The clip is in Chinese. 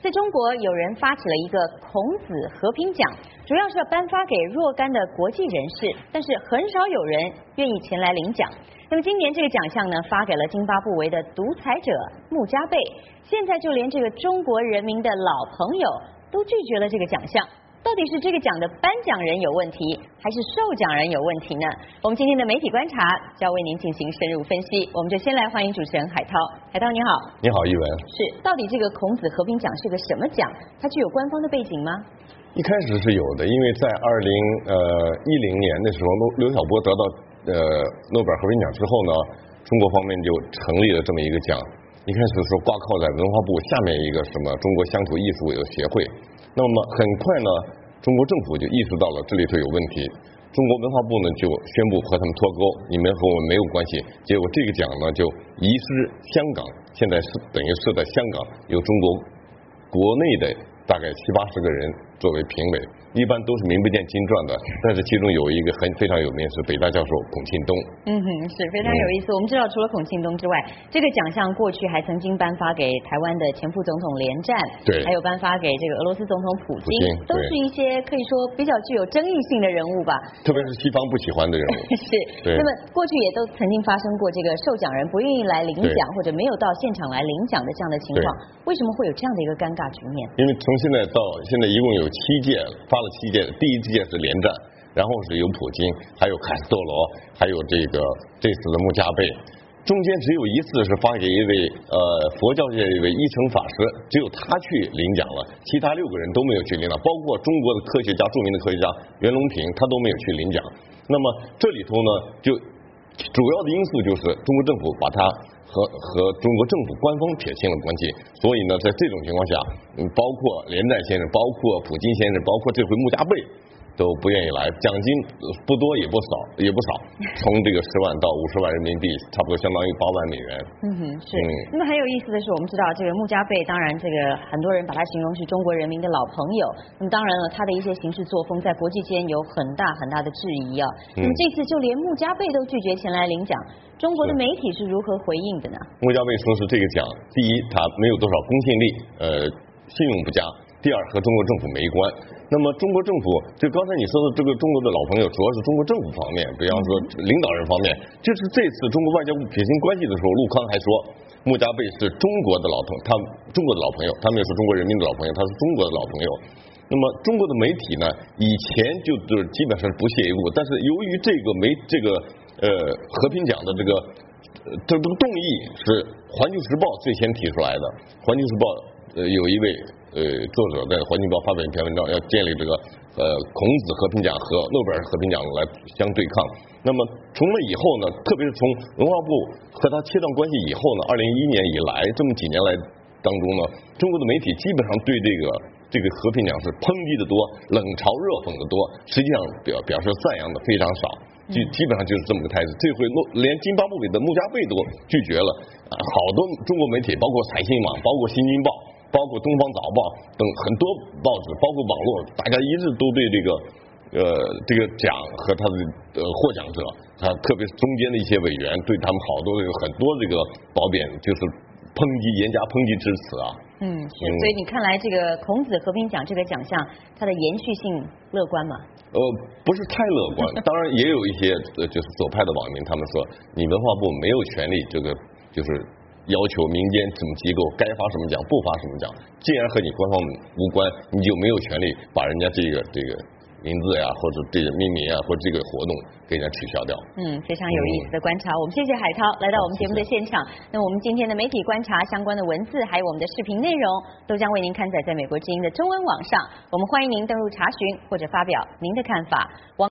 在中国，有人发起了一个孔子和平奖，主要是要颁发给若干的国际人士，但是很少有人愿意前来领奖。那么今年这个奖项呢，发给了津巴布韦的独裁者穆加贝。现在就连这个中国人民的老朋友都拒绝了这个奖项。到底是这个奖的颁奖人有问题，还是受奖人有问题呢？我们今天的媒体观察就要为您进行深入分析。我们就先来欢迎主持人海涛。海涛你好。 你好，一文。 是，到底这个孔子和平奖是个什么奖？它具有官方的背景吗？ 一开始是有的，因为在2010年的时候，刘晓波得到诺贝尔和平奖之后呢，中国方面就成立了这么一个奖。一开始是挂靠在文化部下面一个什么中国乡土艺术协会。那么很快呢，中国政府就意识到了这里头有问题，中国文化部呢就宣布和他们脱钩，你们和我们没有关系。结果这个奖呢就移师香港，现在是等于是在香港由中国国内的大概70-80个人作为评委，一般都是名不见经传的，但是其中有一个非常有名是北大教授孔庆东。 是非常有意思。我们知道除了孔庆东之外，这个奖项过去还曾经颁发给台湾的前副总统连战， 对， 还有颁发给这个俄罗斯总统普京，都是一些可以说比较具有争议性的人物吧。 特别是西方不喜欢的人物。 是。那么过去也都曾经发生过这个受奖人不愿意来领奖或者没有到现场来领奖的这样的情况，为什么会有这样的一个尴尬局面？ 因为从现在到现在一共有7届，发了7届，第一届是连战，然后是有普京，还有卡斯特罗，还有这次的穆加贝，中间只有一次是发给一位佛教界一位一乘法师，只有他去领奖了，其他6个人都没有去领奖，包括中国的科学家，著名的科学家袁隆平，他都没有去领奖。那么这里头呢，就主要的因素就是中国政府把他和中国政府官方撇清了关系，所以呢，在这种情况下，包括连战先生，包括普京先生，包括这回穆加贝都不愿意来，奖金不多也不少，从这个10万到50万人民币，差不多相当于8万美元。 是。那么很有意思的是，我们知道这个穆加贝，当然这个很多人把他形容是中国人民的老朋友。那么当然了，他的一些行事作风在国际间有很大的质疑啊。那么这次就连穆加贝都拒绝前来领奖，中国的媒体是如何回应的呢？ 穆加贝说是这个奖，第一，他没有多少公信力，信用不佳；第二，和中国政府没关。那么中国政府，就刚才你说的这个中国的老朋友，主要是中国政府方面，比方说领导人方面。就是这次中国外交部撇清关系的时候，陆康还说穆加贝是中国的老朋友，他没有说中国人民的老朋友，他是中国的老朋友。那么中国的媒体呢，以前就是基本上是不屑一顾，但是由于这个和平奖的这个动议是环球时报最先提出来的，环球时报有一位作者在环球时报发表一篇文章，要建立这个孔子和平奖和诺贝尔和平奖来相对抗。那么从那以后呢，特别是从文化部和他切断关系以后呢，2011年以来这么几年来当中呢，中国的媒体基本上对这个和平奖是抨击的多，冷嘲热讽的多，实际上表示赞扬的非常少。基本上就是这么个态势。这回连津巴布韦的穆加贝都拒绝了，好多中国媒体，包括财新网，包括新京报，包括东方早报等很多报纸，包括网络，大家一致都对这个奖和他的获奖者，特别是中间的一些委员，对他们很多这个褒贬，就是严加抨击之词啊。 所以你看来这个孔子和平奖这个奖项，它的延续性乐观吗？ 不是太乐观。当然也有一些就是左派的网民，他们说你文化部没有权利就是要求民间什么机构该发什么奖不发什么奖，既然和你官方无关，你就没有权利把人家这个名字呀，或者这个命名啊，或者这个活动给人家取消掉。 非常有意思的观察。我们谢谢海涛来到我们节目的现场。那我们今天的媒体观察相关的文字，还有我们的视频内容，都将为您刊载在美国之音的中文网上。我们欢迎您登入查询或者发表您的看法。